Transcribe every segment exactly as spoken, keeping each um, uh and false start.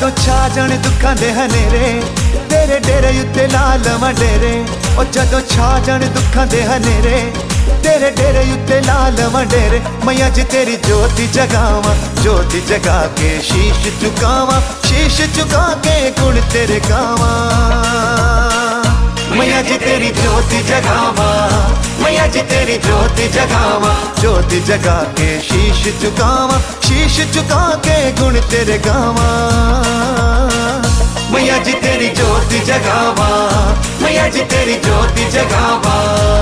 जदों छा जाण दुखां दे हनेरे तेरे डेरे उत्ते ला लवां डेरे। ओ जदों छा जाण दुखां दे हनेरे तेरे डेरे उत्ते ला लवां डेरे। मैं अज तेरी ज्योति जगावां ज्योति जगा के शीश झुकावां शीश झुका के गुण तेरे गावां। मैं अज तेरी ज्योति जगावां मैं अज तेरी ज्योति जगावां ज्योति जगा के शीश झुकावां शीश झुका के गुण तेरे गावां। मैं अज तेरी ज्योति जगावां मैं अज तेरी ज्योति जगावां।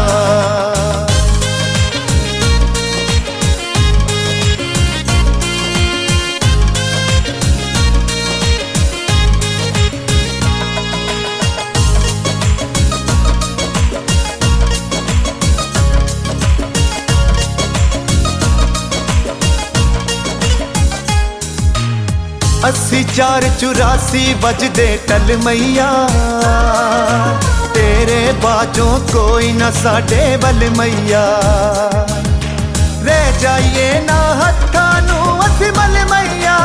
अस्सी चार चुरासी बजदे टल मैया तेरे बाजों कोई ना साडे बल मैया। रह जाइए ना हत्थां नूं असीं बल मैया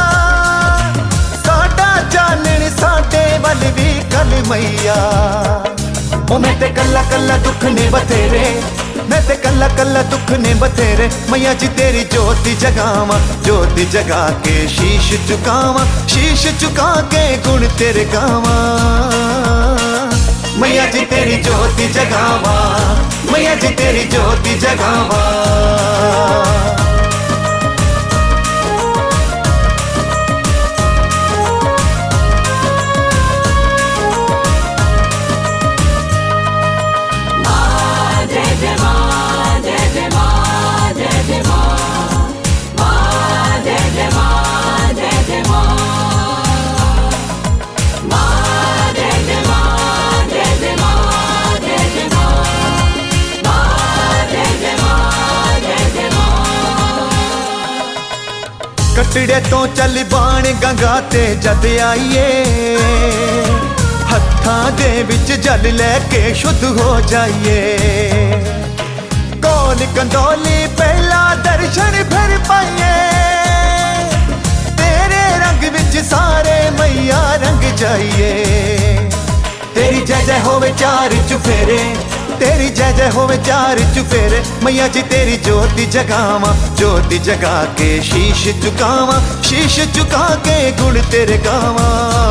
साडा चानण साडे बल भी कल मैया। ओ मैं ते कल्ला कल्ला दुख ने बथेरे मैं ते कल्ला कल्ला दुख ने बथेरे। मैं अज तेरी ज्योति जगावां ज्योति जगा के शीश झुकावां शीश झुका के गुण तेरे गावां। मैं अज तेरी ज्योति जगावां मैं अज तेरी ज्योति जगावां। कटड़े तो चल बाण गंगा ते जद आईए हत्थां दे विच जल लैके शुद्ध हो जाइए। कौल कंदौली पहला दर्शन फिर पाइए तेरे रंग विच सारे मैया रंग जाइए। तेरी जय जय होवे चार चुफेरे तेरी जय जय होवे चार चुफेरे। मैं अज तेरी ज्योति जगावां ज्योति जगा के शीश झुकावां शीश झुका के गुण तेरे गावां।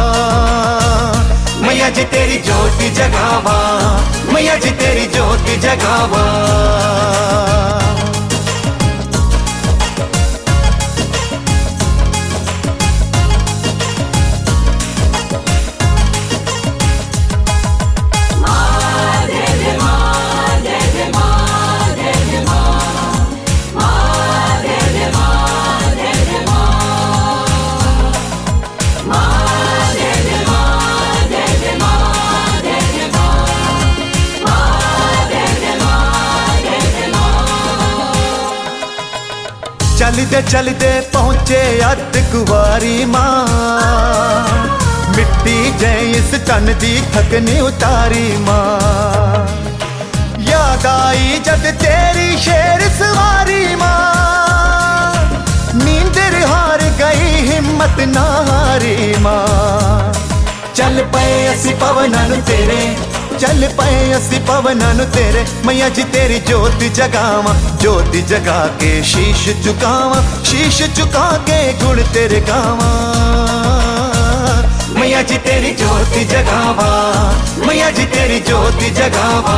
मैं अज तेरी ज्योति जगावां मैं अज तेरी ज्योति जगावां। चलदे चलदे पहुँचे अत कुवारी माँ मिट्टी जय इस तन दी थकनी उतारी माँ। याद आई जद तेरी शेर सवारी माँ नींदर हार गई हिम्मत ना हारी माँ। चल पे असी पवनन तेरे चल पे असी पवनन तेरे। मैं अज तेरी ज्योति जगावां ज्योति जगा के शीश झुकावां शीश झुका के गुण तेरे गावां। मैं अज तेरी ज्योति जगावां मैं अज तेरी ज्योति जगावां।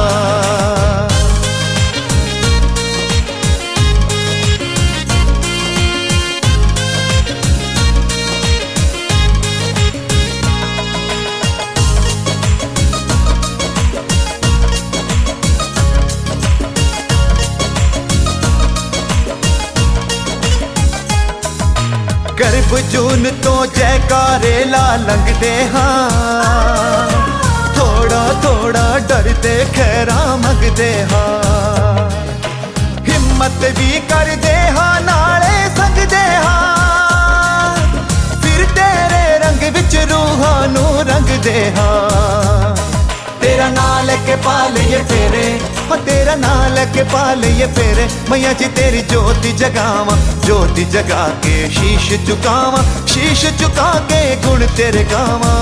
गर्भ जून तो जयकारे ला लंघदे हाँ थोड़ा थोड़ा डरदे खैरा मंगदे हाँ। हिम्मत भी करदे हाँ नाले संगदे हाँ फिर तेरे रंग विच रूहां नूं रंगदे हाँ। तेरा नाल के पालिए फेरे हो तेरा नाम लेके पाल ये फेरे मैया जी तेरी ज्योति जगावा ज्योति जगा के शीश झुकावा शीश झुका के गुण तेरे गावा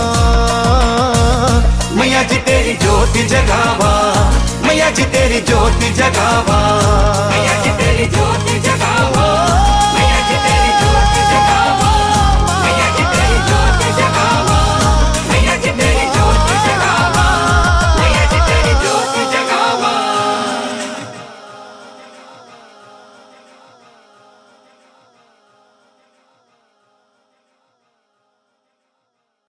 मैया जी तेरी ज्योति जगावा मैया जी तेरी ज्योति जगावा